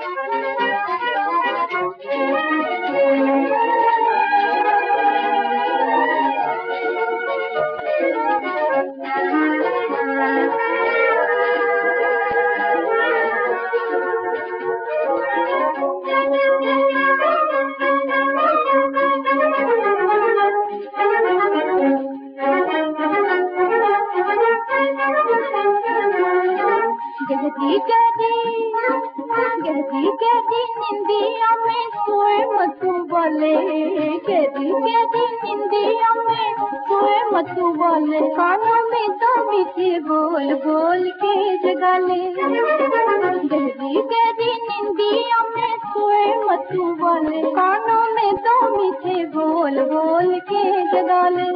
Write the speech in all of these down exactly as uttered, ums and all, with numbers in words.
गहरी गहरी गहरी गहरी निंदिया में सोए मतू वाले, गहरी गहरी निंदिया में सोए मतू वाले, कानों में तो मीठे बोल बोल के जगा ले। गहरी गहरी निंदिया में सोए मतू वाले, कानों में तो मीठे बोल बोल के जगा ले।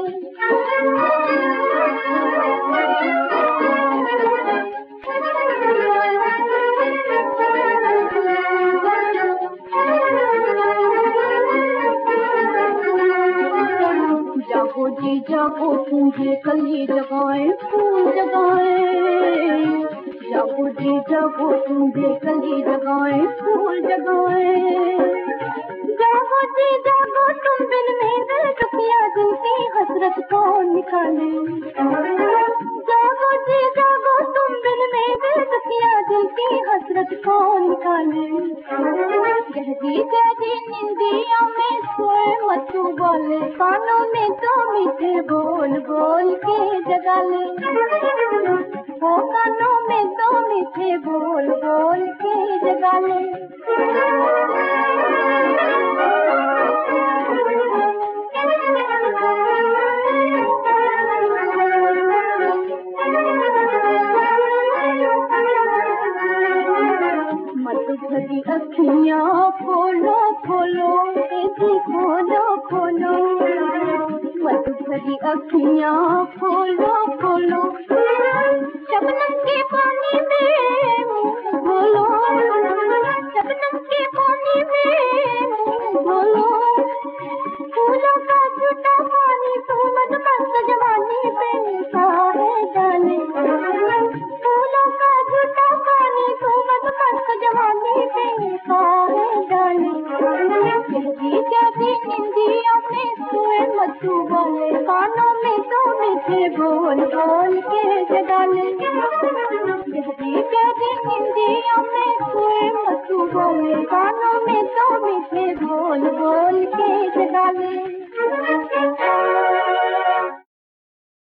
जागो जी जागो तुझे कली जगाए फूल जगाए, जागो जी जागो तुझे कली जगाए फूल जगाए। जागो जी जागो तुम बिन मेरे दुखिया दिल की हसरत कौन निकाले। जागो जी जागो तुम बिन मेरे दुखिया दिल की हसरत कौन निकाले। गहरी गहरी निंदिया में सोए मतू बोले, कानों में तो मीठे बोल बोल के जगा ले। वो कानों में तो मीठे बोल बोल के जगा ले। मत भरी अखियाँ खोलो खोलो ऐसी खोलो खोलो, मत भरी अखियाँ खोलो खोलो, शबनम के पानी में बोलो, शबनम के पानी में बोलो। फूलों का झूठा पानी तू मत मस्त जवानी पे काहे डाले। फूलों का झूठा पानी तू मत मस्त जवानी पे काहे डाले। गहरी गहरी निंदिया में सोए मतू वाले, कानों में तो मीठे बोल बोल के जगा ले। गहरी गहरी निंदिया में सोए मतू वाले, कानों में तो मीठे बोल बोल के जगा ले।